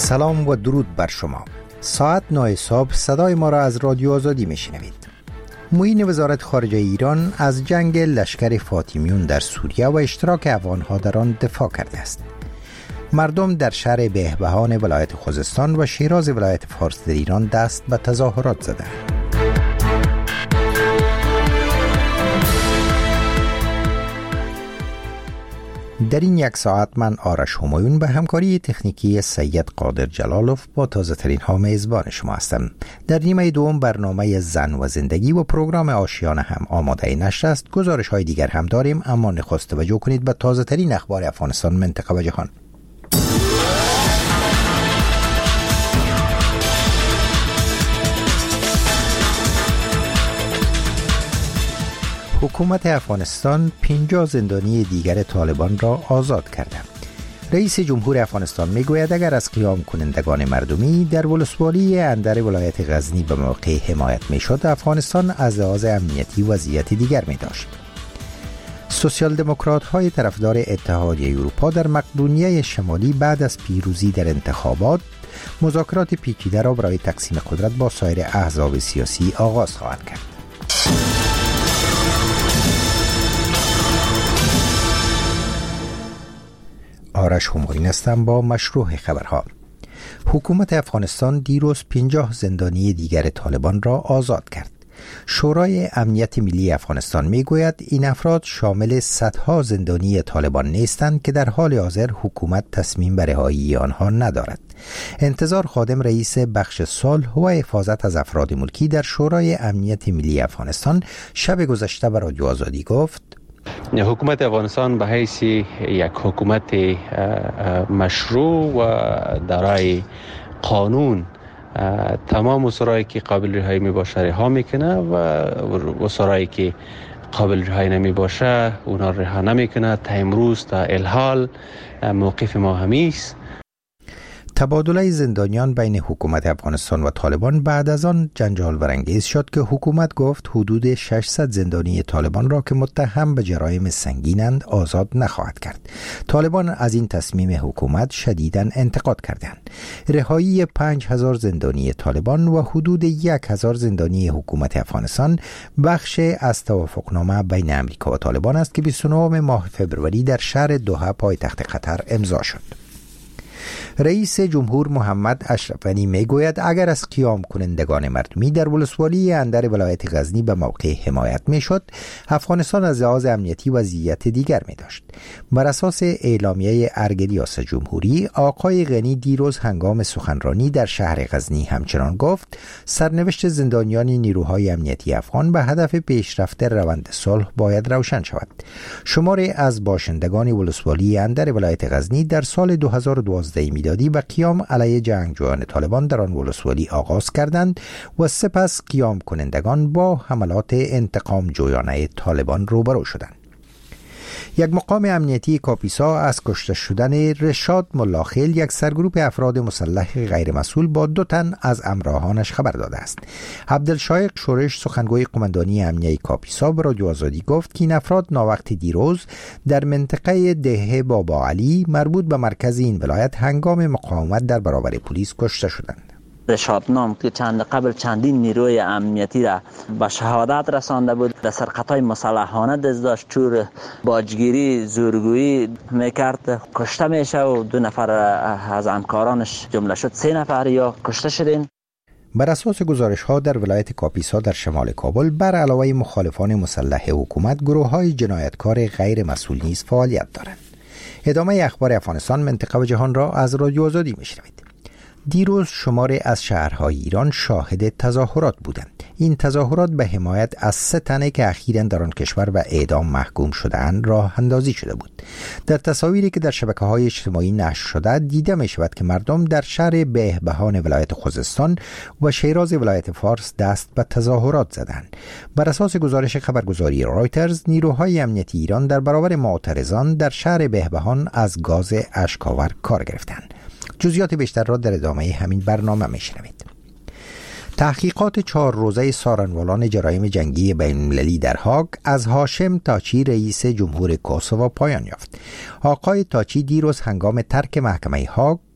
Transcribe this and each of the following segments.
سلام و درود بر شما. ساعت 9 صبح صدای ما را از رادیو آزادی میشنوید. معین وزارت خارجه ایران از جنگ لشکر فاطمیون در سوریه و اشتراک افغانها در آن دفاع کرده است. مردم در شهر بهبهان ولایت خوزستان و شیراز ولایت فارس در ایران دست به تظاهرات زدند. در این یک ساعت من آرش همایون به همکاری تکنیکی سید قادر جلالوف با تازه ترین ها میزبان شما هستم. در نیمه دوم برنامه زن و زندگی و پروگرام آشیانه هم آماده نشر است. گزارش های دیگر هم داریم، اما نخست توجه کنید به تازه ترین اخبار افغانستان، منطقه و جهان. حکومت افغانستان 50 زندانی دیگر طالبان را آزاد کرده. رئیس جمهور افغانستان میگوید اگر از قیام کنندگان مردمی در ولسوالی اندر ولایت غزنی به موقع حمایت میشد، افغانستان از لحاظ امنیتی وضعیت دیگر می داشت. سوسیال دموکرات های طرفدار اتحادیه اروپا در مقدونیه شمالی بعد از پیروزی در انتخابات مذاکرات پیچیده را برای تقسیم قدرت با سایر احزاب سیاسی آغاز خواهند کرد. آرش همایون هستم با مشروع خبرها. حکومت افغانستان دیروز 50 زندانی دیگر طالبان را آزاد کرد. شورای امنیت ملی افغانستان میگوید این افراد شامل صدها زندانی طالبان نیستند که در حال حاضر حکومت تصمیم به رهایی آنها ندارد. انتظار خادم رئیس بخش صلح و حفاظت از افراد ملکی در شورای امنیت ملی افغانستان شب گذشته به رادیو آزادی گفت حکومت افغانستان به حیث یک حکومت مشروع و دارای قانون تمام اسرایی که قابل رهایی می باشه رها میکنه و اسرایی که قابل رهایی نمی باشه اونا رها نمیکنه. تا امروز تا الحال موقف ما همیست. تبادله زندانیان بین حکومت افغانستان و طالبان بعد از آن جنجال برانگیز شد که حکومت گفت حدود 600 زندانی طالبان را که متهم به جرایم سنگینند آزاد نخواهد کرد. طالبان از این تصمیم حکومت شدیداً انتقاد کردند. رهایی 5000 زندانی طالبان و حدود 1000 زندانی حکومت افغانستان بخش از توافقنامه بین امریکا و طالبان است که 29 ماه فبروری در شهر دوحه پایتخت قطر امضا شد. رئیس جمهور محمد اشرف غنی میگوید اگر از قیام کنندگان مردمی در ولسوالی اندر ولایت غزنی به موقع حمایت میشد، افغانستان از لحاظ امنیتی وضعیت دیگر می داشت. بر اساس اعلامیه ارگ ریاست جمهوری، آقای غنی دیروز هنگام سخنرانی در شهر غزنی همچنان گفت سرنوشت زندانیان نیروهای امنیتی افغان به هدف پیشرفت روند صلح باید روشن شود. شماری از باشندگان ولسوالی اندر ولایت غزنی در سال 2012 میلادی و قیام علیه جنگجویان طالبان در آن ولسوالی آغاز کردند و سپس قیام کنندگان با حملات انتقام جویانه طالبان روبرو شدند. یک مقام امنیتی کاپیسا از کشته شدن رشاد ملاخیل، یک سرگروه افراد مسلح غیر مسئول با 2 تن از همراهانش خبر داده است. عبدالشایق شورش، سخنگوی قماندانی امنیتی کاپیسا، به رادیو آزادی گفت که این افراد ناوقت دیروز در منطقه ده بابا علی مربوط به مرکز این ولایت هنگام مقاومت در برابر پلیس کشته شدند. رشاد نام که قبل چندین نیروی امنیتی را به شهادت رسانده بود، در سرقت‌های مسلحانه دست داشت، چور باجگیری زورگویی میکرد، کشته میشه و 2 نفر از همکارانش جمله شد 3 نفر یا کشته شدین. بر اساس گزارش‌ها در ولایت کاپیسا در شمال کابل بر علاوه مخالفان مسلح حکومت گروه‌های جنایتکار غیر مسئول نیز فعالیت دارند. ادامه اخبار افغانستان، منطقه و جهان را از رادیو آزادی میشنوید. دیروز شماری از شهرهای ایران شاهد تظاهرات بودند. این تظاهرات به حمایت از 3 تن که اخیراً در آن کشور به اعدام محکوم شده‌اند راه اندازی شده بود. در تصاویری که در شبکه‌های اجتماعی نشر شده دیده می شود که مردم در شهر بهبهان ولایت خوزستان و شیراز ولایت فارس دست به تظاهرات زدند. بر اساس گزارش خبرگزاری رایترز، نیروهای امنیتی ایران در برابر معترضان در شهر بهبهان از گاز اشک‌آور کار گرفتند. جزئیات بیشتر را در ادامه همین برنامه میشنوید. تحقیقات 4 روزه سارنوالان جرایم جنگی بین‌المللی در هاگ از هاشم تاچی رئیس جمهور کوسوو پایان یافت. آقای تاچی دیروز هنگام ترک محکمه هاگ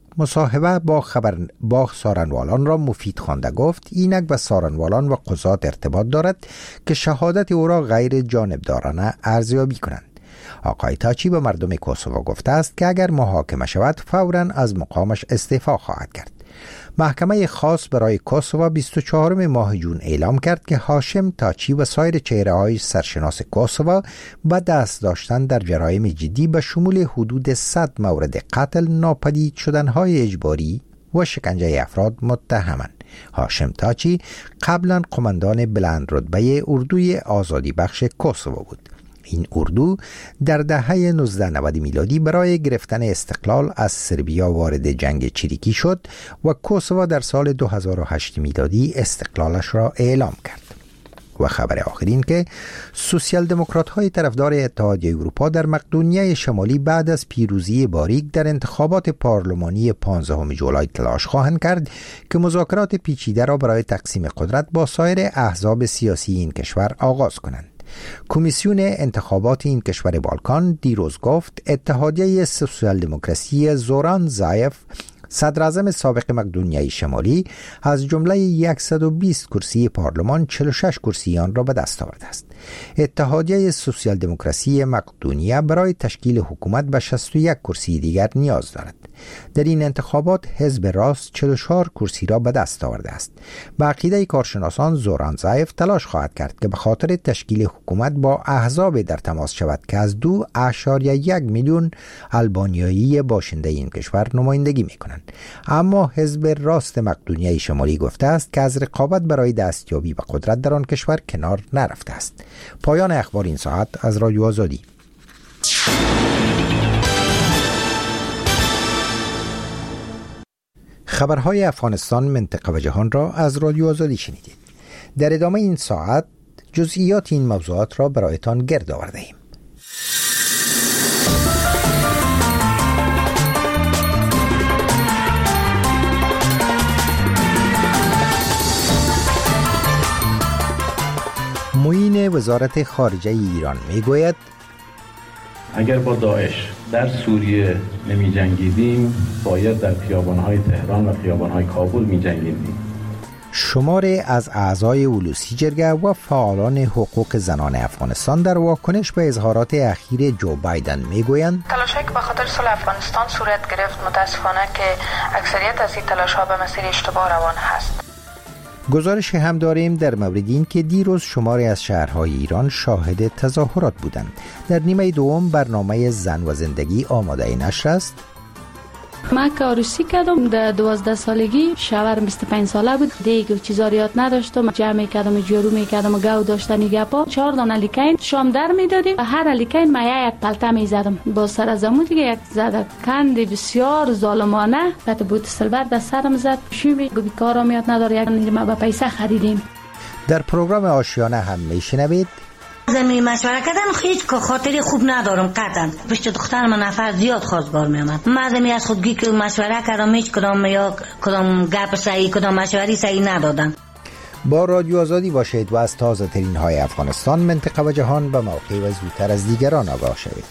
مصاحبه با سارنوالان را مفید خوانده. گفت اینک به سارنوالان و قضات ارتباط دارد که شهادت او را غیر جانبدارانه ارزیابی کنند. آقای تاچی به مردم کوسوو گفته است که اگر محاکمه شود فوراً از مقامش استعفا خواهد کرد. محکمه خاص برای کوسوو 24 ماه جون اعلام کرد که هاشم تاچی و سایر چهره‌های سرشناس کوسوو به دست داشتن در جرایم جدی به شمول حدود 100 مورد قتل، ناپدید شدن‌های اجباری و شکنجه افراد متهمند. هاشم تاچی قبلا قماندان بلند رتبه اردوی آزادی بخش کوسوو بود. این اردو در دهه 1990 میلادی برای گرفتن استقلال از سربیا وارد جنگ چریکی شد و کوسوو در سال 2008 میلادی استقلالش را اعلام کرد. و خبر آخرین که سوسیال دموکرات های طرفدار اتحادیه اروپا در مقدونیه شمالی بعد از پیروزی باریک در انتخابات پارلمانی 15 جولای تلاش خواهند کرد که مذاکرات پیچیده را برای تقسیم قدرت با سایر احزاب سیاسی این کشور آغاز کنند. کمیسیون انتخابات این کشور بالکان دیروز گفت اتحادیه سوسیال دموکراسی زوران زایف، صدر اعظم سابق مقدونیه شمالی، از جمله 120 کرسی پارلمان 46 کرسی آن را به دست آورده است. اتحادیه سوسیال دموکراسی مقدونیه برای تشکیل حکومت به 61 کرسی دیگر نیاز دارد. در این انتخابات حزب راست 44 کرسی را به دست آورده است. به عقیده کارشناسان زوران زایف تلاش خواهد کرد که به خاطر تشکیل حکومت با احزاب در تماس شود که از 2.1 میلیون آلبانیایی باشنده این کشور نمایندگی می‌کنند. اما حزب راست مقدونیه شمالی گفته است که از رقابت برای دستیابی به قدرت در آن کشور کنار نرفته است. پایان اخبار این ساعت از رادیو آزادی. خبرهای افغانستان، منطقه و جهان را از رادیو آزادی شنیدید. در ادامه این ساعت جزئیات این موضوعات را برایتان گرد آورده ایم. معین وزارت خارجه ایران میگوید اگر با داعش در سوریه نمی جنگیدیم باید در خیابان‌های تهران و خیابان‌های کابل می جنگیدیم. شماری از اعضای اولوسی جرگه و فعالان حقوق زنان افغانستان در واکنش به اظهارات اخیر جو بایدن میگویند تلاشی که به خاطر صلح افغانستان صورت گرفت متاسفانه که اکثریت از این تلاش‌ها به مسیر اشتباه روان هست. گزارش هم داریم در مورد این که دیروز شماری از شهرهای ایران شاهد تظاهرات بودند. در نیمه دوم برنامه زن و زندگی آماده نشر است. من که عروسی کردم در 12 سالگی، شوهرم 25 ساله بود، دیگه چیزا یاد نداشتم، جمع کردم، جارو میکردم، گاو داشتنی گپا، 4 دانه لیکین شام در میدادیم و هر لیکین من یک پلته میزدم. با سر از عمو دیگه یک زده کندی بسیار ظالمانه بعد بود سلبر در سرم زد. شومی گفت کارم یاد نداره، یک نیمه به پیسه خریدیم. در پروگرام آشیانه هم میشنوید زمین مشوره کردن هیچ خاطری خوب ندارم قطعا. پشت دختر من نفر زیاد خواستگار میامد. مردمی از خودگی که مشوره کردم هیچ کدام یا کدام گپ صحیح کدام مشوری صحیح ندادن. با رادیو آزادی باشید و از تازه ترین های افغانستان، منطقه و جهان به موقع و زودتر از دیگران آگاه شوید.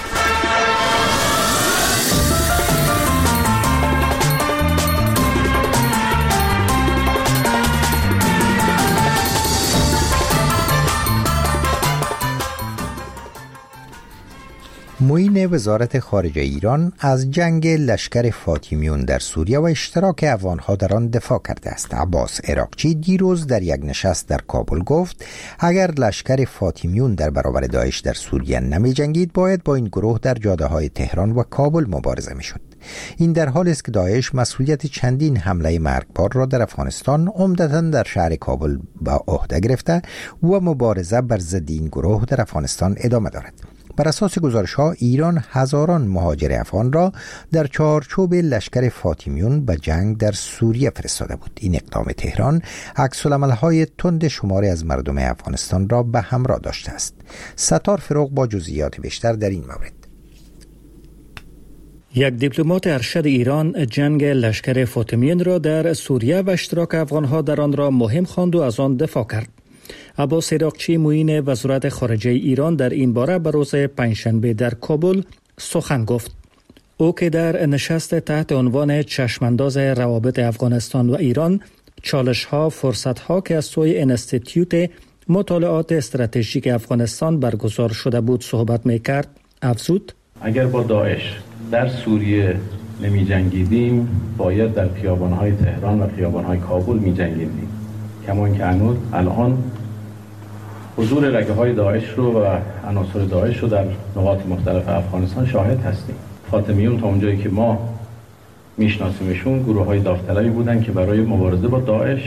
معین وزارت خارجه ایران از جنگ لشکر فاطمیون در سوریه و اشتراک افغانها در آن دفاع کرده است. عباس عراقچی دیروز در یک نشست در کابل گفت اگر لشکر فاطمیون در برابر داعش در سوریه نمی جنگید باید با این گروه در جاده های تهران و کابل مبارزه می شد. این در حالی است که داعش مسئولیت چندین حمله مرگبار را در افغانستان عمدتاً در شهر کابل به عهده گرفته و مبارزه بر ضد این گروه در افغانستان ادامه دارد. بر اساس گزارش‌ها ایران هزاران مهاجر افغان را در چارچوب لشکر فاطمیون به جنگ در سوریه فرستاده بود. این اقدام تهران عکس‌العمل‌های تند شماری از مردم افغانستان را به همراه داشته است. ستار فروغ با جزئیات بیشتر در این مورد. یک دیپلمات ارشد ایران جنگ لشکر فاطمیون را در سوریه و اشتراک افغان‌ها در آن را مهم خواند و از آن دفاع کرد. عباس عراقچی معین وزارت خارجه ایران در این باره به روز پنجشنبه در کابل سخن گفت. او که در نشست تحت عنوان چشمانداز روابط افغانستان و ایران چالش‌ها فرصت‌ها که از سوی انستیتیوت مطالعات استراتژیک افغانستان برگزار شده بود صحبت می‌کرد، افزود: اگر با داعش در سوریه نمی جنگیدیم باید در خیابان‌های تهران و خیابان‌های کابل می جنگیدیم. کما اینکه الان حضور رگه‌های داعش رو و عناصر داعش رو در نقاط مختلف افغانستان شاهد هستیم. فاطمیون تا اونجایی که ما میشناسیمشون گروه‌های داوطلبی بودن که برای مبارزه با داعش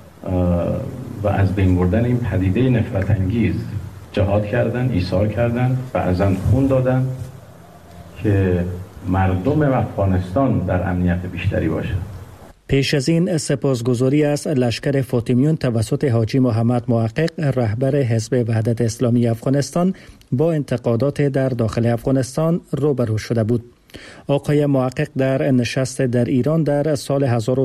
و از بین بردن این پدیده نفرت انگیز جهاد کردن، ایثار کردن، بعضاً خون دادن که مردم افغانستان در امنیت بیشتری باشه. پیش از این سپاسگزاری از لشکر فاطمیون توسط حاجی محمد محقق رهبر حزب وحدت اسلامی افغانستان با انتقادات در داخل افغانستان روبرو شده بود. آقای محقق در نشست در ایران در سال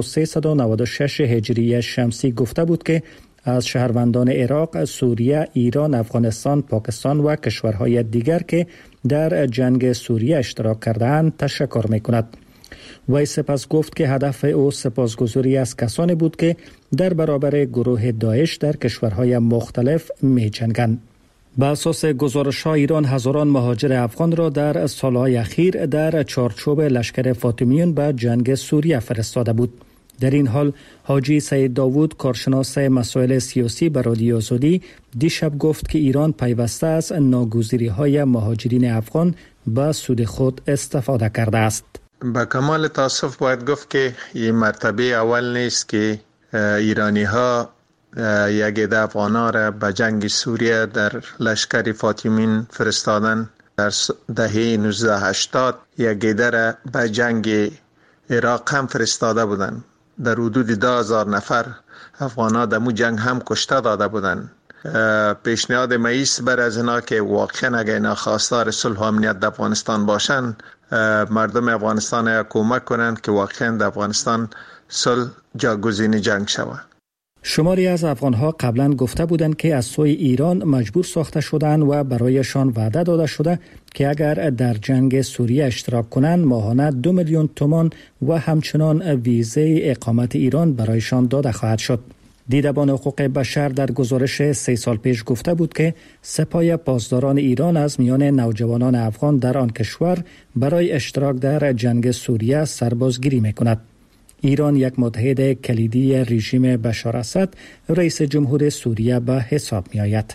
1396 هجری شمسی گفته بود که از شهروندان عراق، سوریه، ایران، افغانستان، پاکستان و کشورهای دیگر که در جنگ سوریه اشتراک کردند تشکر می‌کند. وی سپس گفت که هدف او سپاسگزاری از کسانی بود که در برابر گروه داعش در کشورهای مختلف می‌جنگند. به اساس گزارش‌ها ایران هزاران مهاجر افغان را در سالهای اخیر در چارچوب لشکر فاطمیون به جنگ سوریه فرستاده بود. در این حال حاجی سید داوود کارشناس مسائل سیاسی به رادیو آزادی دیشب گفت که ایران پیوسته از ناگزیری‌های مهاجرین افغان به سود خود استفاده کرده است. با کمال تاسف باید گفت که این مرتبه اول نیست که ایرانی‌ها یک عده افغان‌ها را به جنگ سوریه در لشکر فاطمیون فرستادن. در دهه 1980 یک عده را به جنگ عراق هم فرستاده بودند. در حدود 10,000 نفر افغان‌ها در مو جنگ هم کشته داده بودند. پیشنهاد مئیس بر از اینا که واقعا اگر اینا خواستار صلح و امنیت در افغانستان باشن، مردم افغانستان کمک کنند که واقعا در افغانستان صلح جاگزین جنگ شود. شماری از افغان‌ها قبلا گفته بودند که از سوی ایران مجبور ساخته شدند و برایشان وعده داده شده که اگر در جنگ سوریه اشتراک کنند ماهانه 2 میلیون تومان و همچنان ویزه اقامت ایران برایشان داده خواهد شد. دیدبان حقوق بشر در گزارش 3 سال پیش گفته بود که سپاه پاسداران ایران از میان نوجوانان افغان در آن کشور برای اشتراک در جنگ سوریه سربازگیری می‌کند. ایران یک متحد کلیدی رژیم بشار اسد رئیس جمهور سوریه به حساب می آید.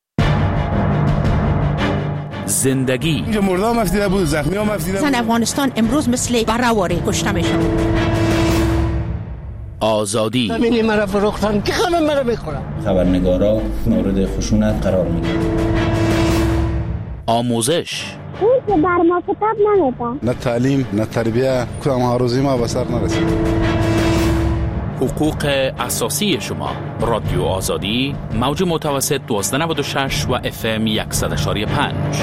زندگی اینجا مردم مفیده بود، زخمی هم مفیده بود. زن افغانستان امروز مثل برهواری کشته می شود. آزادی همینی مرا فروختن که خانم مرا بخورم. خبرنگارا مورد خشونت قرار می گیرند. آموزش اون که بر ما کتاب نمیدن. نه تعلیم نه تربیه، کدام هاروزی ما به سر نرسید. حقوق اساسی شما. رادیو آزادی، موج متوسط 1296 و FM 100.5.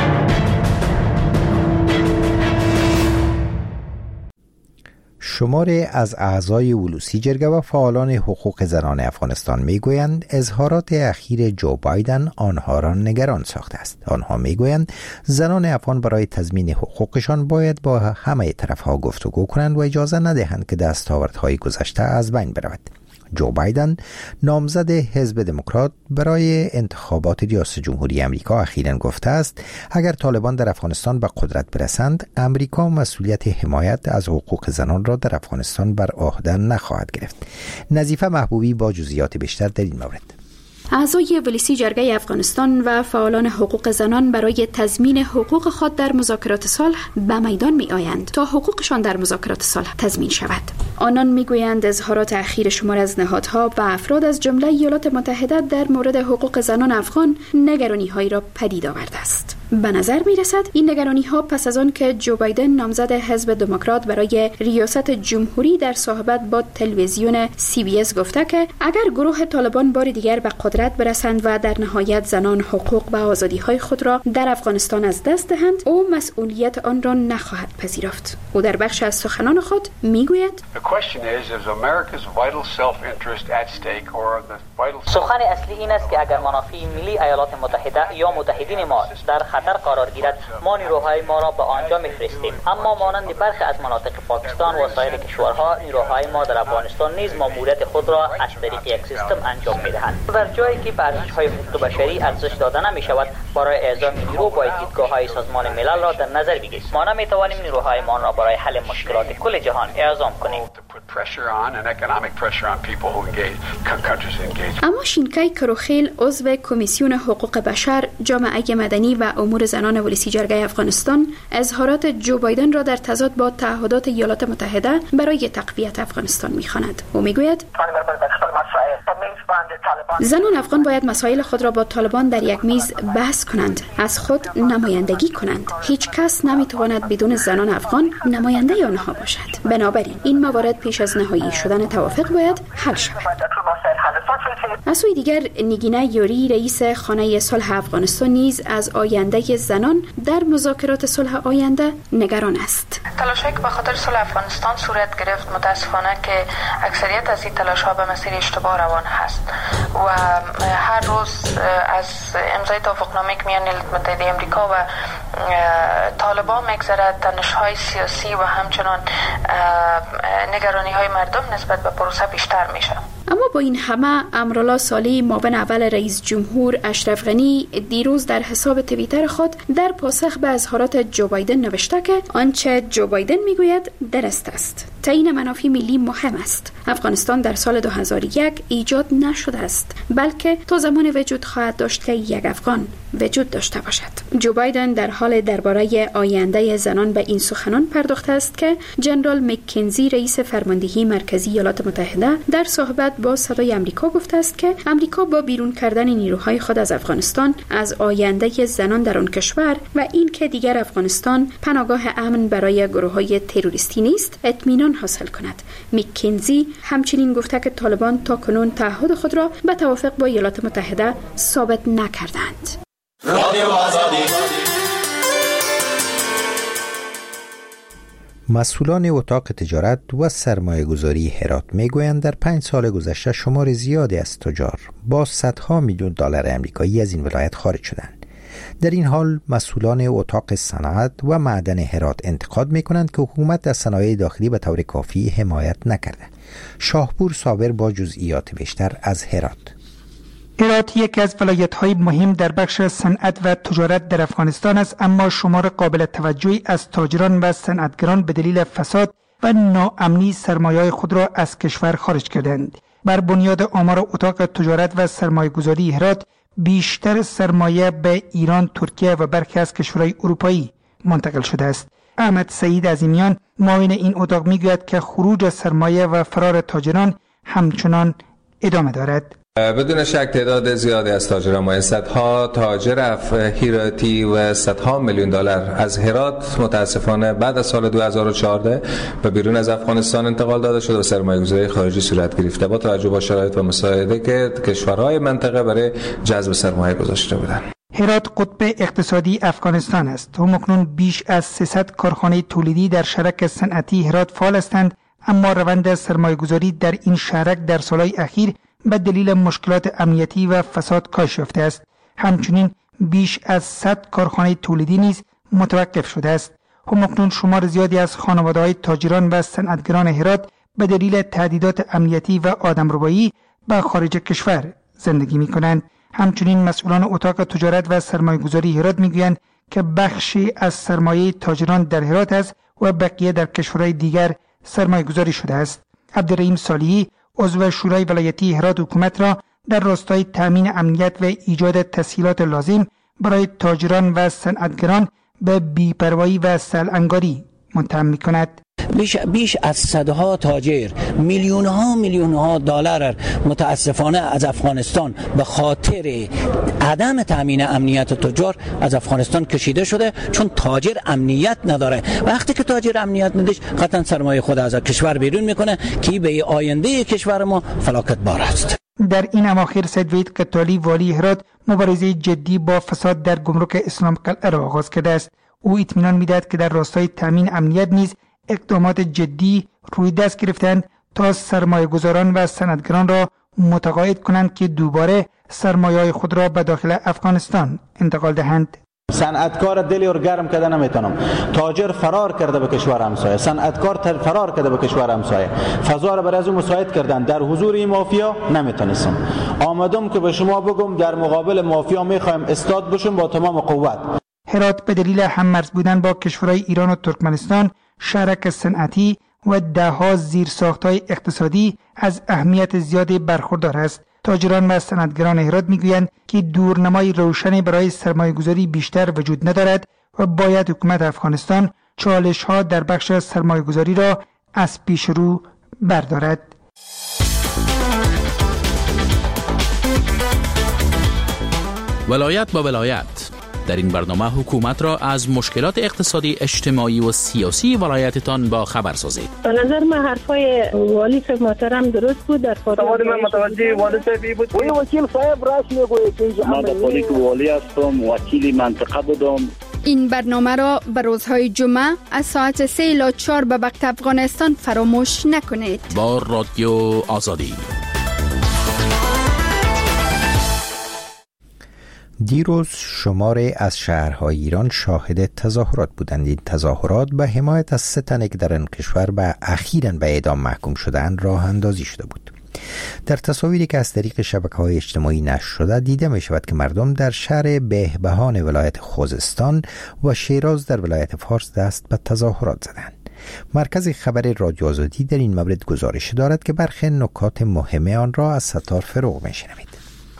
شماری از اعضای ولوسی جرگه و فعالان حقوق زنان افغانستان میگویند اظهارات اخیر جو بایدن آنها را نگران ساخته است. آنها میگویند زنان افغان برای تضمین حقوقشان باید با همه طرفها گفتگو کنند و اجازه ندهند که دستاوردهای گذشته از بین برود. جو بایدن نامزد حزب دموکرات برای انتخابات ریاست جمهوری امریکا اخیراً گفته است اگر طالبان در افغانستان به قدرت برسند امریکا مسئولیت حمایت از حقوق زنان را در افغانستان بر عهده نخواهد گرفت. نظیفه محبوبی با جزئیات بیشتر در این مورد. اعضای ولسی جرگه افغانستان و فعالان حقوق زنان برای تضمین حقوق خود در مذاکرات صلح به میدان می آیند تا حقوقشان در مذاکرات صلح تضمین شود. آنان می گویند اظهارات اخیر شمار از نهادها و افراد از جمله ایالات متحده در مورد حقوق زنان افغان نگرانی هایی را پدید آورده است. به نظر می رسد این نگرانی ها پس از آن که جو بایدن نامزد حزب دموکرات برای ریاست جمهوری در صحبت با تلویزیون CBS گفته که اگر گروه طالبان بار دیگر به قدرت برسند و در نهایت زنان حقوق و آزادی های خود را در افغانستان از دست دهند او مسئولیت آن را نخواهد پذیرفت. او در بخش از سخنان خود می گوید سخن اصلی این است که اگر منافع ملی ایالات متحده یا متحدین ما در خطر قرار گیرد ما نیروهای ما را به آنجا میفرستیم. اما مانند برخی از مناطق پاکستان و سایر کشورها نیروهای ما در افغانستان نیز ماموریت خود را از طریق یک سیستم انجام میدهند. در جایی که به ارزش‌های حقوق بشری ارزش داده نمی‌شود برای اعزام نیرو باید دیدگاه‌های سازمان ملل را در نظر بگیریم. ما نمی‌توانیم نیروهای ما را برای حل مشکلات کل جهان اعزام کنیم. اما شینکای کروخیل عضو کمیسیون حقوق بشر، جامعه مدنی و امور زنان ولسی جرگه افغانستان اظهارات جو بایدن را در تضاد با تعهدات ایالات متحده برای تقویت افغانستان می‌خواند. او میگوید زنان افغان باید مسائل خود را با طالبان در یک میز بحث کنند، از خود نمایندگی کنند. هیچ کس نمیتواند بدون زنان افغان نماینده آنها باشد. بنابراین این موارد پیش از نهایی شدن توافق باید حل شود. از سوی دیگر نگینه یوری رئیس خانه صلح افغانستان نیز از آینده زنان در مذاکرات صلح آینده نگران است. تلاش‌هایی که به خاطر صلح افغانستان صورت گرفت متاسفانه که اکثریت از این تلاش‌ها به مسیر اشتباه روان هست و هر روز از امضای توافقنامه که میان ایالات متحده آمریکا و طالبان میگذرد، تنش‌های سیاسی و همچنان نگرانی‌های مردم نسبت به پروسه بیشتر میشه. اما با این همه امرالله صالح معاون اول رئیس جمهور اشرف غنی دیروز در حساب توییتر خود در پاسخ به اظهارات جو بایدن نوشته که آنچه جو بایدن میگوید درست است. تعیین منافع ملی مهم است. افغانستان در سال 2001 ایجاد نشده است، بلکه تا زمان وجود خواهد داشت که یک افغان وجود داشته باشد. جو بایدن در حال درباره آینده زنان به این سخنان پرداخته است که جنرال مککنزی رئیس فرماندهی مرکزی ایالات متحده در صحبت با صدای آمریکا گفته است که آمریکا با بیرون کردن نیروهای خود از افغانستان از آینده زنان در آن کشور و این که دیگر افغانستان پناهگاه امن برای گروه‌های تروریستی نیست اطمینان حاصل کند. مککنزی همچنین گفته که طالبان تا کنون تعهد خود را به توافق با ایالات متحده ثابت نکردند. مسئولان اتاق تجارت و سرمایه گذاری هرات میگویند در 5 سال گذشته شمار زیادی از تجار با صدها میلیون دلار آمریکایی از این ولایت خارج شدند. در این حال مسئولان اتاق صنعت و معدن هرات انتقاد میکنند که حکومت از صنایع داخلی به طور کافی حمایت نکرده. شاهپور صابر با جزئیات بیشتر از هرات. هرات یکی از ولایت‌های مهم در بخش صنعت و تجارت در افغانستان است، اما شمار قابل توجهی از تاجران و صنعتگران به دلیل فساد و ناامنی سرمایه‌های خود را از کشور خارج کردند. بر بنیاد آمار اتاق تجارت و سرمایه‌گذاری هرات، بیشتر سرمایه به ایران، ترکیه و برخی از کشورهای اروپایی منتقل شده است. احمد سعید عظیمیان معاون این اتاق میگوید که خروج سرمایه و فرار تاجران همچنان ادامه دارد. بدون شک تعداد زیادی از تاجران ما، صدها تاجر هراتی و صدها میلیون دلار از هرات متاسفانه بعد از سال 2014 به بیرون از افغانستان انتقال داده شده و سرمایه‌گذاری خارجی صورت گرفته با توجه به شرایط و مساعده که کشورهای منطقه برای جذب سرمایه گذاشته بودند. هرات قطب اقتصادی افغانستان است. همکنون بیش از 300 کارخانه تولیدی در شرک صنعتی هرات فعال هستند، اما روند سرمایه‌گذاری در این شرک در سالهای اخیر به دلیل مشکلات امنیتی و فساد کاهش یافته است. همچنین بیش از 100 کارخانه تولیدی نیز متوقف شده است. همکنون شمار زیادی از خانواده‌های تاجران و صنعتگران هرات به دلیل تهدیدات امنیتی و آدمربایی به خارج کشور زندگی می‌کنند. همچنین مسئولان اتاق تجارت و سرمایه‌گذاری هرات می‌گویند که بخشی از سرمایه تاجران در هرات است و بقیه در کشورهای دیگر سرمایه‌گذاری شده است. عبدالرحیم صالحی عضو شورای ولایتی هرات حکومت را در راستای تامین امنیت و ایجاد تسهیلات لازم برای تاجران و صنعتگران به بی‌پروایی و سهل‌انگاری متهم می‌کند. بیش از صدها تاجر میلیون‌ها دلار متاسفانه از افغانستان به خاطر عدم تامین امنیت تجار از افغانستان کشیده شده، چون تاجر امنیت نداره. وقتی که تاجر امنیت نداشت قطعا سرمایه خود از کشور بیرون میکنه که به آینده کشور ما فلاکت بار است. در این اواخر سید وحید قتالی والی هرات مبارزه جدی با فساد در گمرک اسلام قلعه را آغاز کرده است. او اطمینان می‌دهد که در راستای تامین امنیت نیز اقدامات جدی روی دست گرفتند تا سرمایه‌گذاران و صنعتگران را متقاعد کنند که دوباره سرمایه‌های خود را به داخل افغانستان انتقال دهند. صنعتکار دلی رو گرم کرده نمیتونم، تاجر فرار کرده به کشور همسایه، صنعتکار فرار کرده به کشور همسایه، فضا رو برای از اون مساعد کردن. در حضور این مافیا نمیتونستم. آمدم که به شما بگم در مقابل مافیا میخوایم استاد بشیم با تمام قوت. هرات به دلیل هممرز بودن با کشورهای ایران و ترکمنستان، شرک صنعتی و ده‌ها زیرساخت‌های اقتصادی از اهمیت زیادی برخوردار است. تاجران و صنعتگران هرات میگویند که دورنمای روشنی برای سرمایه‌گذاری بیشتر وجود ندارد و باید حکومت افغانستان چالش‌ها در بخش سرمایه‌گذاری را از پیش رو بردارد. ولایت با ولایت. در این برنامه حکومت را از مشکلات اقتصادی، اجتماعی و سیاسی ولایتتان با خبر سازید. به نظر من حرفای والی صاحب محترم درست بود. در سوال من متوجه والی صاحبی بود. وکیل صاحب راست میگوید که من در پالیک والی هستم، وکیل منطقه بودم. این برنامه را به روزهای جمعه از ساعت 3 الی 4 به وقت افغانستان فراموش نکنید. با رادیو آزادی. دیروز شماری از شهرهای ایران شاهد تظاهرات بودند. این تظاهرات به حمایت از 3 تن که در این کشور به اخیراً به اعدام محکوم شدند راه اندازی شده بود. در تصاویری که از طریق شبکه‌های اجتماعی نشر شده دیده می شود که مردم در شهر بهبهان ولایت خوزستان و شیراز در ولایت فارس دست به تظاهرات زدند. مرکز خبر رادیو آزادی در این مورد گزارش دارد که برخی نکات مهم آن را از ستار فروغ می‌شنوید.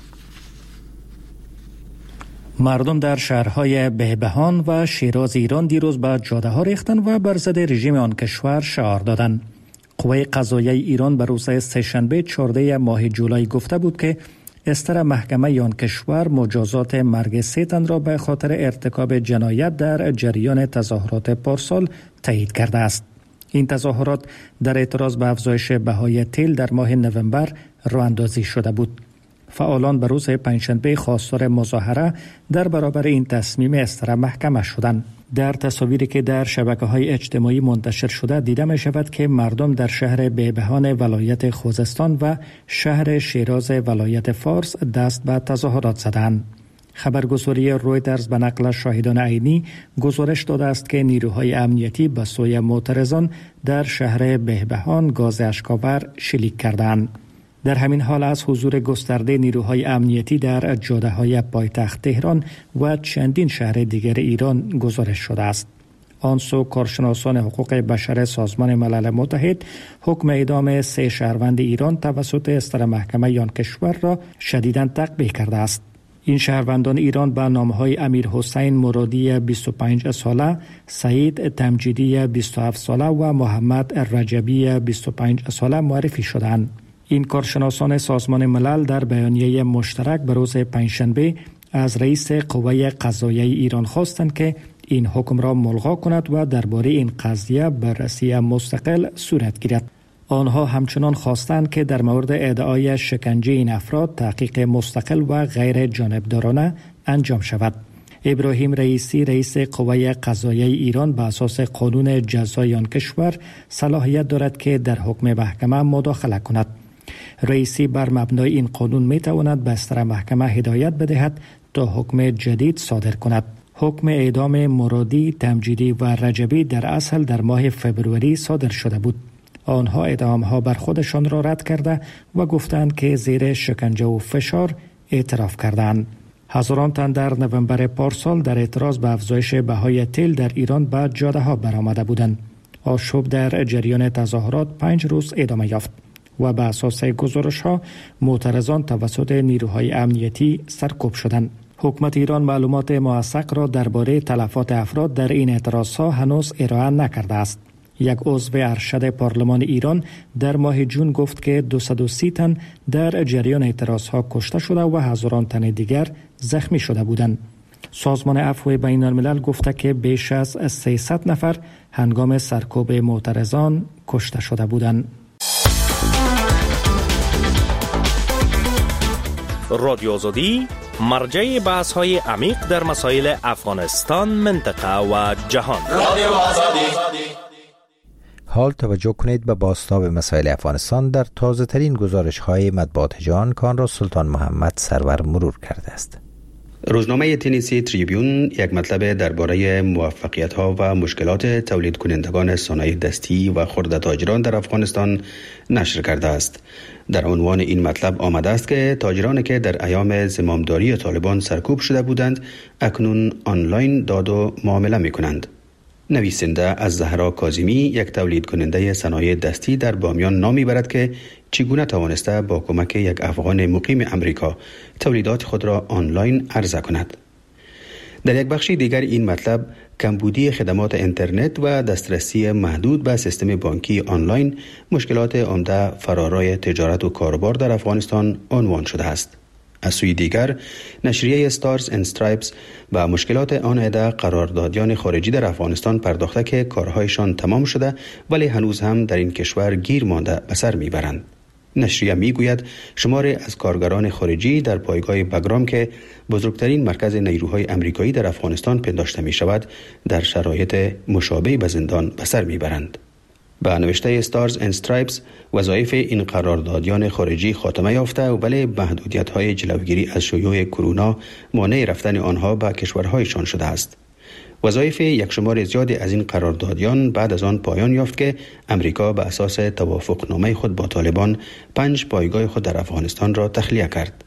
مردم در شهرهای بهبهان و شیراز ایران دیروز به جاده‌ها ریختند و بر ضد رژیم آن کشور شعار دادند. قوه قضاییه ایران به روز سه‌شنبه 14 ماه جولای گفته بود که استر محکمه آن کشور مجازات مرگ 3 تن را به خاطر ارتکاب جنایت در جریان تظاهرات پارسال تایید کرده است. این تظاهرات در اعتراض به افزایش بهای تیل در ماه نوامبر راه اندازی شده بود. فعالان به روز پنجشنبه خواستار مظاهره در برابر این تصمیم استر محکمه شدند. در تصاویری که در شبکه‌های اجتماعی منتشر شده دیده می شود که مردم در شهر بهبهان ولایت خوزستان و شهر شیراز ولایت فارس دست به تظاهرات زدند. خبرگزاری رویترز به نقل شاهدان عینی گزارش داده است که نیروهای امنیتی به سوی معترضان در شهر بهبهان گاز اشک‌آور شلیک کردند. در همین حال از حضور گسترده نیروهای امنیتی در جاده‌های پایتخت تهران و چندین شهر دیگر ایران گزارش شده است. آن سو کارشناسان حقوق بشر سازمان ملل متحد حکم اعدام 3 شهروند ایران توسط استر محکمه آن کشور را شدیداً تقبیح کرده است. این شهروندان ایران به نام‌های امیر حسین مرادی 25 ساله، سعید تمجیدی 27 ساله و محمد رجبی 25 ساله معرفی شدند. این کارشناسان سازمان ملل در بیانیه مشترک به روز پنجشنبه از رئیس قوه قضاییه ایران خواستند که این حکم را ملغا کند و درباره این قضیه بررسی مستقل صورت گیرد. آنها همچنان خواستند که در مورد ادعای شکنجه این افراد تحقیق مستقل و غیر جانبدارانه انجام شود. ابراهیم رئیسی رئیس قوه قضاییه ایران به اساس قانون جزای آن کشور صلاحیت دارد که در حکم محکمه مداخله کند. رئیسی بر مبنای این قانون می تواند به استر محکمه هدایت بدهد تا حکم جدید صادر کند. حکم اعدام مرادی، تمجیدی و رجبی در اصل در ماه فبروری صادر شده بود. آنها ادعاها بر خودشان را رد کرده و گفتند که زیر شکنجه و فشار اعتراف کردند. هزاران تن در نوامبر پارسال در اعتراض به افزایش بهای تیل در ایران به جاده‌ها برآمده بودند. آشوب در جریان تظاهرات 5 روز ادامه یافت و به اساس گزارش‌ها معترضان توسط نیروهای امنیتی سرکوب شدند. حکومت ایران معلومات موثق را درباره تلفات افراد در این اعتراض‌ها هنوز ارائه نکرده است. یک عضو ارشد پارلمان ایران در ماه جون گفت که 230 تن در جریان اعتراض‌ها کشته شده و هزاران تن دیگر زخمی شده بودند. سازمان عفو بین الملل گفته که بیش از 300 نفر هنگام سرکوب معترضان کشته شده بودند. رادیو آزادی مرجع بحث‌های عمیق در مسائل افغانستان، منطقه و جهان. رادیو آزادی. حال توجه کنید به بازتاب مسائل افغانستان در تازه‌ترین گزارش‌های مطبوعات جهان که آن را سلطان محمد سرور مرور کرده است. روزنامه تنیسی تریبیون یک مطلب درباره موفقیت‌ها و مشکلات تولید کنندگان صنایع دستی و خرده تاجران در افغانستان نشر کرده است. در عنوان این مطلب آمده است که تاجرانی که در ایام زمامداری طالبان سرکوب شده بودند اکنون آنلاین داد و معامله می‌کنند. نویسنده از زهرا کاظمی، یک تولید کننده صنایع دستی در بامیان، نام میبرد که چگونه توانسته با کمک یک افغان مقیم امریکا تولیدات خود را آنلاین عرضه کند. در یک بخش دیگر این مطلب کمبودی خدمات اینترنت و دسترسی محدود به سیستم بانکی آنلاین مشکلات عمده فرارای تجارت و کاروبار در افغانستان عنوان شده است. از سوی دیگر نشریه استارز اند استرایپس به مشکلات آن عده قراردادیان خارجی در افغانستان پرداخته که کارهایشان تمام شده ولی هنوز هم در این کشور گیر مانده به سر میبرند. نشریه میگوید شماری از کارگران خارجی در پایگاه بگرام که بزرگترین مرکز نیروهای امریکایی در افغانستان پنداشته می شود در شرایط مشابه به زندان به سر میبرند. به نوشته استارز اند استرایپس وظایف این قراردادیان خارجی خاتمه یافته ولی محدودیت‌های جلوگیری از شیوع کرونا مانع رفتن آنها به کشورهایشان شده است. وظایف یک شمار زیادی از این قراردادیان بعد از آن پایان یافت که امریکا به اساس توافقنامه خود با طالبان 5 پایگاه خود در افغانستان را تخلیه کرد.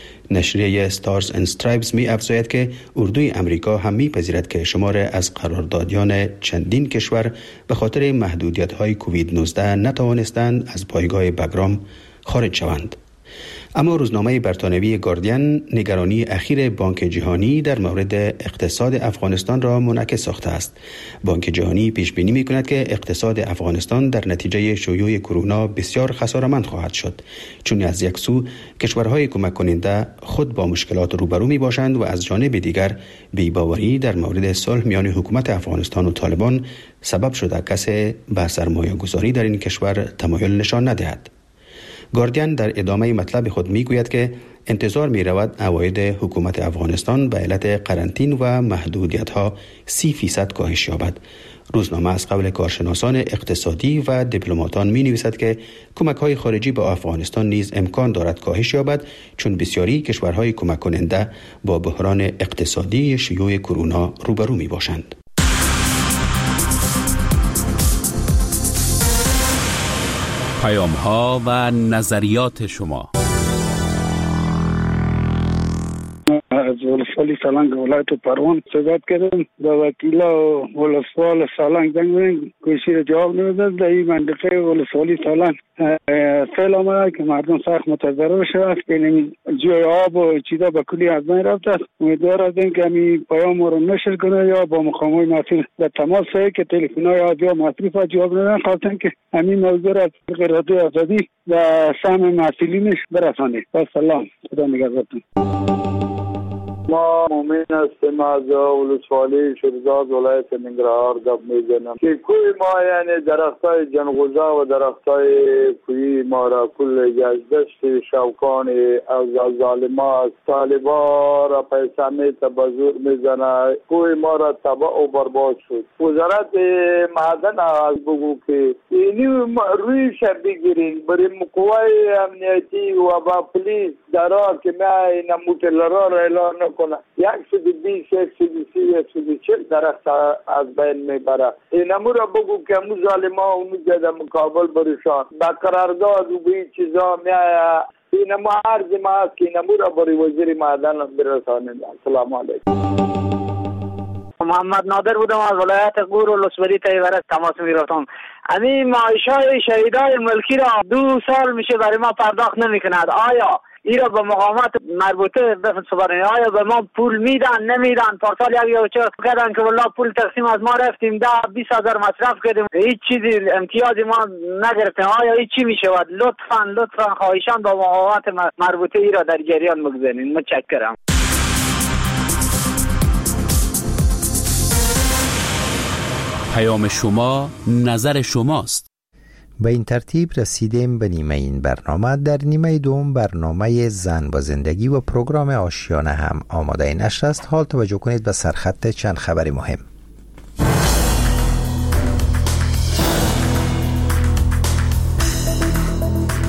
نشریه استارز اند استرایپس می افزاید که اردوی امریکا هم می پذیرد که شمار از قراردادیان چندین کشور به خاطر محدودیت‌های کووید 19 نتوانستند از پایگاه بگرام خارج شوند. اما روزنامه بریتانیایی گاردین نگرانی اخیر بانک جهانی در مورد اقتصاد افغانستان را منعکس ساخته است. بانک جهانی پیش بینی می‌کند که اقتصاد افغانستان در نتیجه شیوع کرونا بسیار خسارتمند خواهد شد، چون از یک سو کشورهای کمک کننده خود با مشکلات روبرو می‌باشند و از جانب دیگر بی‌باوری در مورد صلح میان حکومت افغانستان و طالبان سبب شده کسی به سرمایه‌گذاری در این کشور تمایل نشان ندهد. گاردین در ادامه مطلب خود میگوید که انتظار می رود عواید حکومت افغانستان به علت قرنطین و محدودیت ها 30% کاهش یابد. روزنامه از قول کارشناسان اقتصادی و دیپلماتان می نویسد که کمک های خارجی به افغانستان نیز امکان دارد کاهش یابد، چون بسیاری کشورهای کمک کننده با بحران اقتصادی شیوع کرونا روبرو می باشند. پیام‌ها و نظریات شما. از ولسوالی سالنگ ولایت پروان صحبت کردم. با وکیلا ولسوال سالنگ زنگ زدم، کوشش جواب نمیداد. در این منطقه ولسوالی سالنگ سیل آمده که مردم سخت متضرر شده که جای آب و چیزا به کلی از بین رفته است. امیدوار هستیم که همین پیام رو نشر کنه یا با مقامات مسئول در تماس شد که تلفن‌های یا مصرف جواب ندن، خواستن که همین موضوع از قرارداد آزادی و سهم مسئولینش برسانه. سلام، خدا نگهدارتون. ما مؤمن هستیم از ولسوالی شیرزاد ولایت ننگرهار گپ میزنم که کوی ما یعنی درختای جنگوزا و درختای کوی ما را کل گشت شوکان از ظالما از طالبا را پیسامی تبذور میزنه، کوی ما را تباہ و برباد شد. وزارت معدن از بگو که اینی رویش بگیرین برای قوای امنیتی و با پلیس درار که ما این موتلرا را اعلان نکنه 120 130 درخت از بین میبره. این امور را بگو که امو ظالما اونو جده مقابل برشان با قرارداد و به چیزا میایا. این امو عرض ما است که این امور را برای وزیر معدن برسانند. السلام علیکم. محمد نادر بودم از ولایت غور و لسبری تیورک تماس میگرفتم. همین معاشای شهیدای ملکی را 2 سال میشه برای ما پرداخت نمیکند. آیا این را به مقامات مربوطه بفرستین؟ آیا به ما پول میدن نمیدن؟ پارسال یا چه کردن که والله پول تقسیم از ما رفتیم 10-20 هزار مصرف کردیم، هیچ چیزی امتیازی ما نگرفتیم. آیا این چی میشود؟ لطفا خواهشان با مقامات مربوطه این را در جریان بگذارین. متشکرم. پیام شما نظر شماست. به این ترتیب رسیدیم به نیمه این برنامه. در نیمه دوم برنامه زن با زندگی و پروگرام آشیانه هم آماده نشر است. حال توجه کنید به سرخط چند خبر مهم.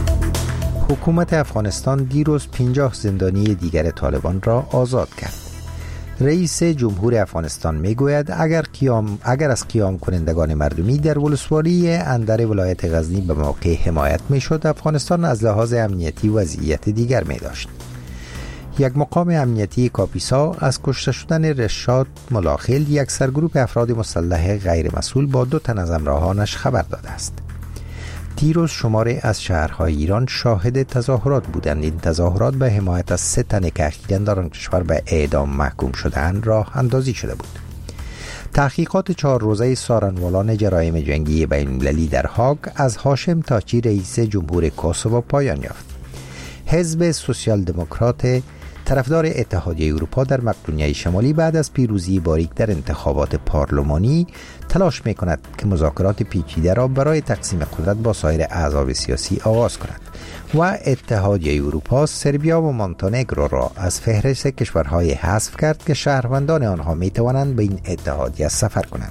حکومت افغانستان دیروز 50 زندانی دیگر طالبان را آزاد کرد. رئیس جمهور افغانستان میگوید اگر از قیام کنندگان مردمی در ولسوالی اندر ولایت غزنی به موقع حمایت میشد، افغانستان از لحاظ امنیتی وضعیت دیگر می داشت. یک مقام امنیتی کاپیسا از کشته شدن رشاد ملاخل، یک سرگروه افراد مسلح غیر مسئول، با 2 تن از همراهانش خبر داده است. دیروز شماری از شهرهای ایران شاهد تظاهرات بودند. این تظاهرات به حمایت از 3 تن که اخیراً در آن کشور به اعدام محکوم شده‌اند راه اندازی شده بود. تحقیقات 4 روزه سارنوالان جرایم جنگی بین‌المللی در هاگ از هاشم تاچی رئیس جمهور کوسوو پایان یافت. حزب سوسیال دموکرات طرفدار اتحادیه اروپا در مقدونیه شمالی بعد از پیروزی باریک در انتخابات پارلمانی تلاش می‌کند که مذاکرات پیچیده را برای تقسیم قدرت با سایر احزاب سیاسی آغاز کند و اتحادیه اروپا سربیا و مونتنگرو را از فهرست کشورهای حذف کرد که شهروندان آنها می‌توانند به این اتحادیه سفر کنند.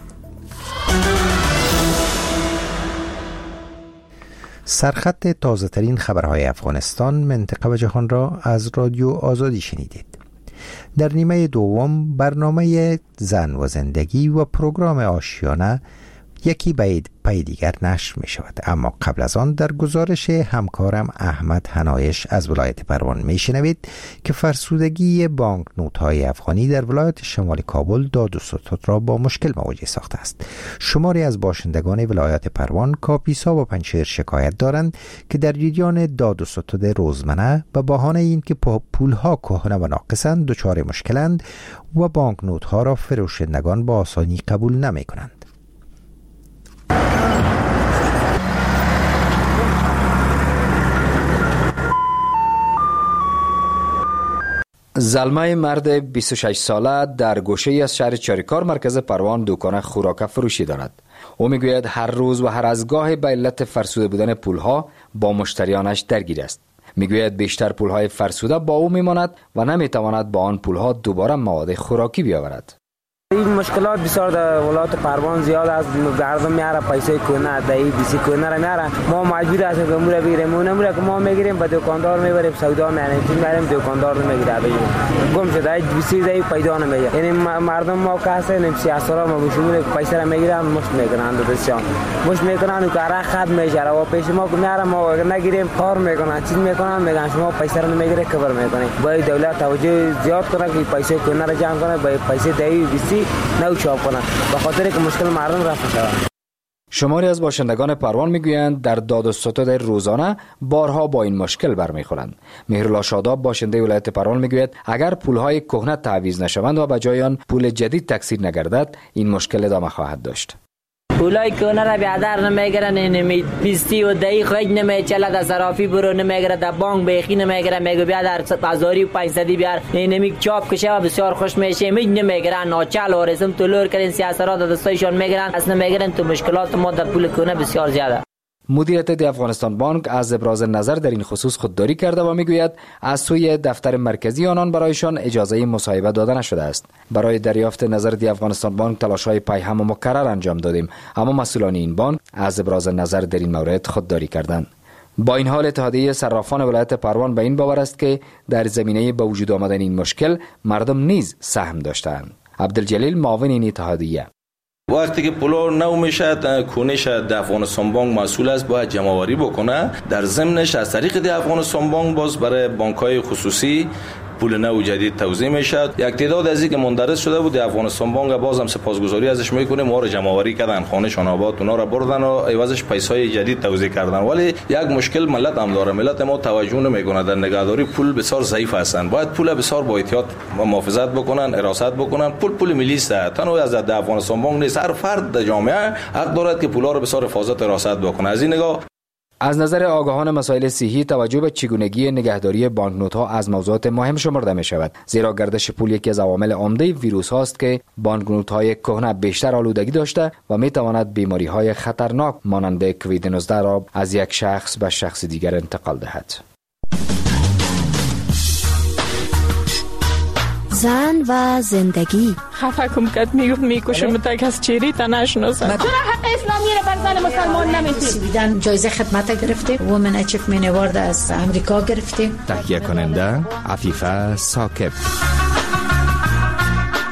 سرخط تازه ترین خبرهای افغانستان، منطقه و جهان را از رادیو آزادی شنیدید. در نیمه دوم برنامه زن و زندگی و پروگرام آشیانه یکی پای دیگر نشر می شود، اما قبل از آن در گزارش همکارم احمد حنایش از ولایت پروان می شنوید که فرسودگی بانک نوت‌های افغانی در ولایت شمال کابل داد و ستد را با مشکل مواجه ساخته است. شماری از باشندگان ولایت پروان، کاپیسا و پنجشیر شکایت دارند که در جریان داد و ستد روزمره به بهانه اینکه پولها کهنه و ناقصند دچار مشکلند و بانک نوت‌ها را فروشندگان با آسانی قبول نمی کنند. زلمه مرد 26 ساله در گوشه از شهر چاریکار مرکز پروان دکان خوراک فروشی دارد. او میگوید هر روز و هر از گاه به علت فرسوده بودن پولها با مشتریانش درگیر است. میگوید بیشتر پولهای فرسوده با او میماند و نمیتواند با آن پولها دوباره مواد خوراکی بیاورد. این مشکلات بسیار در ولایت پروان زیاد است. مردم میاره پیسه کنه دایی دیسی کنه را میاره، ما مجبور هستیم که امور بگیریم. اون که ما میگیریم به دکاندار میبریم، سودا میاریم دکاندار نمیگیره، گم شده دیسی دایی پیدا نمیگیره. یعنی مردم ما که هستن سیاسا ما بشمول پیسه را میگیرن، مش میکنن دستشان مش میکنن و کارا خد میجره و پیش ما که میاره ما نگیریم کار میکنن، چیز میکنن، میگن شما پیسه را نمیگیره کبر میکنی. باید دولت توجه زیاد کنه که پیسه کنه را جمع کنه، باید پیسه دایی دیسی نو چاپ کنند به خاطر که مشکل مردم رفع شود. شماری از باشندگان پروان میگویند در داد و ستد روزانه بارها با این مشکل برمیخورند. مهرالله شاداب باشنده ولایت پروان میگوید اگر پولهای کهنه تعویض نشوند و به جای آن پول جدید تکثیر نگردد این مشکل ادامه خواهد داشت. پولای کهنه را بیادر نمیگیرن، نمی 20 و دقیق خرج نمیچله، در صرافی برو نمیگیره، در بانک بیخی نمیگیره، میگه بیادر 1000 و 500 بیار نمی چاپ کشه و بسیار خوش میشه، میج نمیگیرن، ناچال و رسم تولور کردن سیاست‌ها در دستایشون میگیرن، اصلا میگیرن. تو مشکلات ما در پول کهنه بسیار زیاده. مدیریت دی افغانستان بانک از ابراز نظر در این خصوص خودداری کرده و میگوید از سوی دفتر مرکزی آنان برایشان اجازه مصاحبه داده نشده است. برای دریافت نظر دی افغانستان بانک تلاش‌های پیهم و مکرر انجام دادیم، اما مسئولان این بانک از ابراز نظر در این مورد خودداری کردند. با این حال اتحادیه صرافان ولایت پروان به این باور است که در زمینه به وجود آمدن این مشکل مردم نیز سهم داشتند. عبدالجلیل معاون این اتحادیه: وقتی که پولا نو میشه کنش در افغانستان بانک مسئول است، باید جمع‌آوری بکنه. در ضمنش از طریق دی افغانستان بانک باز برای بانک‌های خصوصی پول نو جدید توزیع میشد. یک تعداد از اینکه مندرج شده بود در افغانستان بانک باز هم سپاسگزاری ازش میکنیم، ما رو جمع‌آوری کردن، خانه‌شان آباد اونا رو بردن و عوضش پیسای جدید توزیع کردن. ولی یک مشکل ملت هم داره، ملت ما توجه نمیکنه، در نگهداری پول بسیار ضعیف هستند. باید پول بسیار با احتیاط محافظت بکنن، حراست بکنن. پول ملی است، تنها از در افغانستان بانک نیست، هر فرد در جامعه حق دارد که پولا رو بسیار حفاظت و حراست بکنه. از این نگاه از نظر آگاهان مسائل صحی توجه به چگونگی نگهداری بانکنوت‌ها از موضوعات مهم شمرده می شود، زیرا گردش پول یکی از عوامل عمده ویروس هاست که بانکنوت‌های کهنه بیشتر آلودگی داشته و می تواند بیماری‌های خطرناک مانند کووید 19 را از یک شخص به شخص دیگر انتقال دهد. زن و زندگی. خفه کم کد میکشم تک از چیری تا نشناسم. چرا حق اسلامی رو بر زن مسلمان نمیدید؟ سویدن جایزه خدمت گرفته، وومن اچیومنت اوارد از امریکا گرفته. تهیه کننده عفیفه ساکب.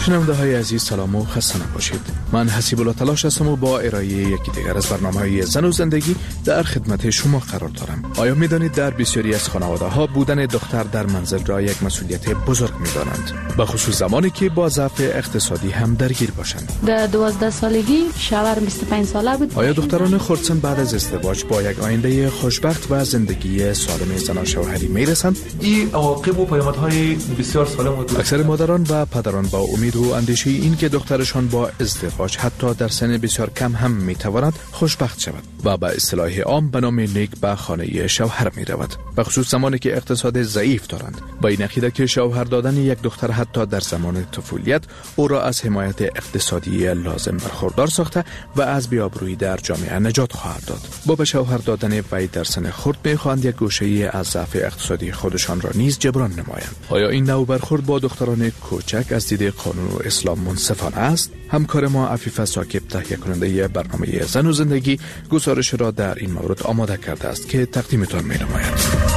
شنونده های عزیز سلام و خسته نباشید. من حسیب الله تلاش هستم و با ارائه یکی دیگر از برنامه‌های زن و زندگی در خدمت شما قرار دارم. آیا می‌دانید در بسیاری از خانواده‌ها بودن دختر در منزل را یک مسئولیت بزرگ می‌دانند، به خصوص زمانی که با ضعف اقتصادی هم درگیر باشند. در 12 سالگی شوهر 25 ساله بود. آیا دختران خردسن بعد از ازدواج با یک آینده خوشبخت و زندگی سالم زن و شوهری میرسند؟ این عواقب و پیامدهای بسیار سالم بود. اکثر مادران و پدران با امید و اندیشه این که دخترشان با ازدواج حتی در سن بسیار کم هم میتواند خوشبخت شود و به اصطلاح عام به نام نیک به خانه شوهر میرود، به خصوص زمانی که اقتصاد ضعیف دارند. با این عقیده که شوهر دادن یک دختر حتی در زمان طفولیت او را از حمایت اقتصادی لازم برخوردار ساخته و از بی‌آبرویی در جامعه نجات خواهد داد. با به شوهر دادن وی در سن خرد میخواهند یک گوشه از ضعف اقتصادی خودشان را نیز جبران نمایند. آیا این نوع برخورد با دختران کوچک از دید قانون و اسلام منصفانه است؟ همکار ما عفیفه ساکب تهیه کننده برنامه زن و زندگی گزارش را در این مورد آماده کرده است که تقدیمتان می‌نماید.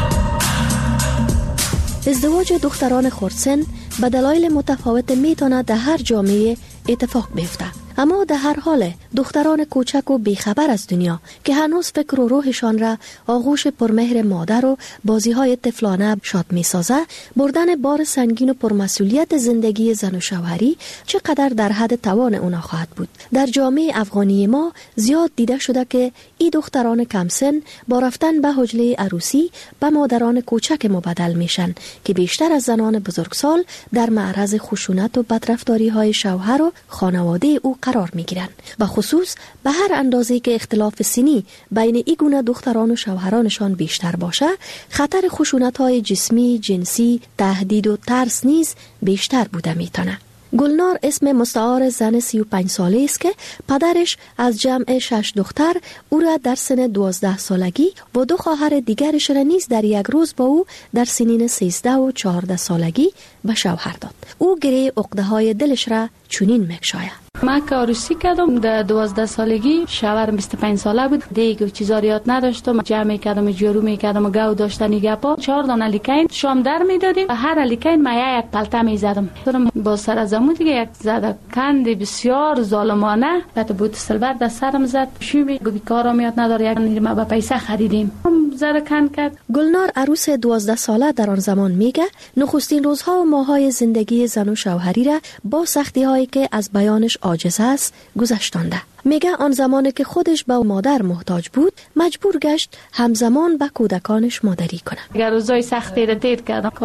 ازدواج دختران خردسن به دلایل متفاوت میتونه در هر جامعه اتفاق بیفته، اما در هر حال دختران کوچک و بیخبر از دنیا که هنوز فکر و روحشان را آغوش پرمهر مادر و بازی‌های طفلانه شاد می‌سازه، بردن بار سنگین و پرمسئولیت زندگی زن و شوهری چقدر در حد توان اونا خواهد بود. در جامعه افغانی ما زیاد دیده شده که این دختران کم سن با رفتن به حجله عروسی به مادران کوچک مبدل میشن که بیشتر از زنان بزرگسال در معرض خشونت و بدرفتاری‌های شوهر و خانواده او قرار میگیرند. به خصوص به هر اندازه که اختلاف سنی بین این گونه دختران و شوهرانشان بیشتر باشه، خطر خشونت‌های جسمی، جنسی، تهدید و ترس نیز بیشتر بوده میتونه. گلنار اسم مستعار زن 35 ساله است که پدرش از جمع 6 دختر او را در سن 12 سالگی و 2 خواهر دیگرش را نیز در یک روز با او در سنین 13 و 14 سالگی به شوهر داد. او گره عقده‌های دلش را چنین می‌گشاید. من که عروسی کردم در 12 سالگی، شوهر 25 ساله بود، دیگه چیزا یاد نداشتم، جمع کردم، جارو می‌کردم، گاو داشتنی گپا، 4 دانه لیکین شام در میدادیم و هر لیکین ما یک پلته می‌زدم. با سر از عمو دیگه یک زده کند بسیار ظالمانه بعد بود سلبر در سرم زد. شومی گفت کارم یاد نداره، یک ما با پیسه خریدیم. زده کند کرد. گلنار عروس 12 ساله در آن زمان میگه نخستین روزها و ماه‌های زندگی زن و شوهری را با سختی‌هایی که از بیانش عاجز است گذشتانده. میگه آن زمانی که خودش به مادر محتاج بود مجبور گشت همزمان به کودکانش مادری کنه. اگر روزای سختی را دید کردم